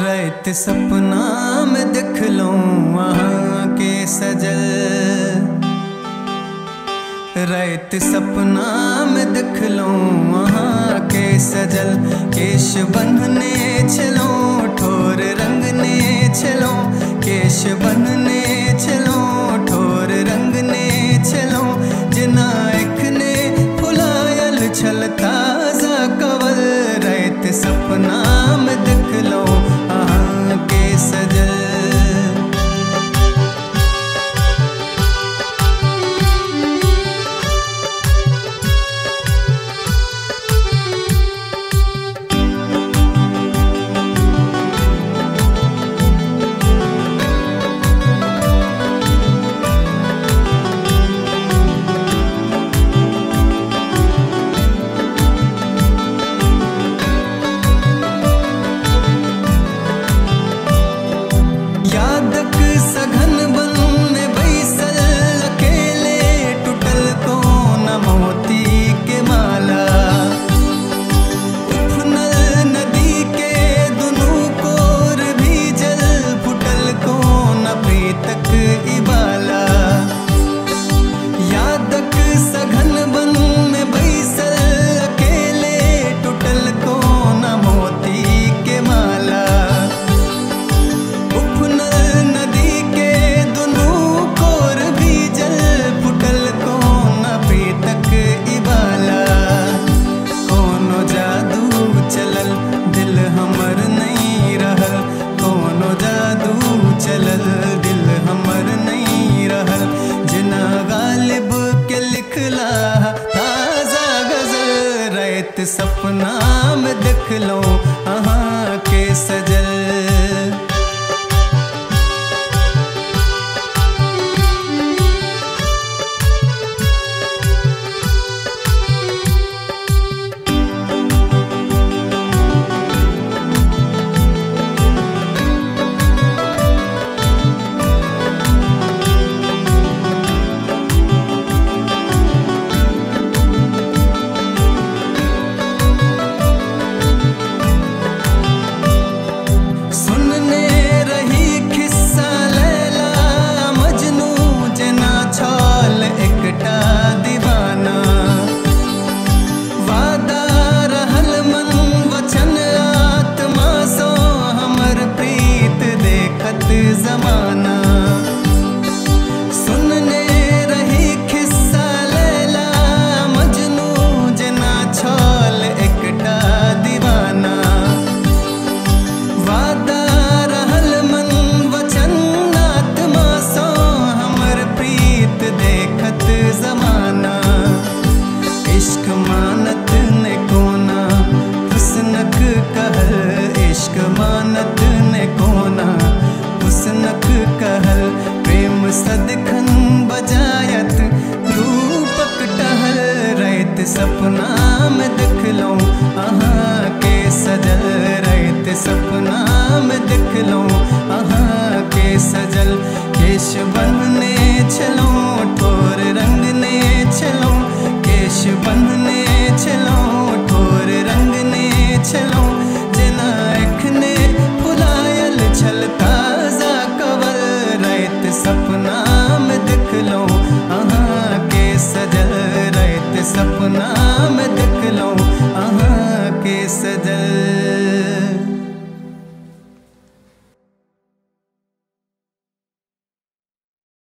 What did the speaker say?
रात सपना में देख लूं वहाँ के सजल, रात सपना में देख लूं वहाँ के सजल। केश बंधने चलो ठोर रंगने चलो, केश बंधने चलो ठोर रंगने चलो। जिना इखने फुलायल छल ताजा कवल, रात सपना में देख लो वहाँ के सजल। ताजा गजल रात सपना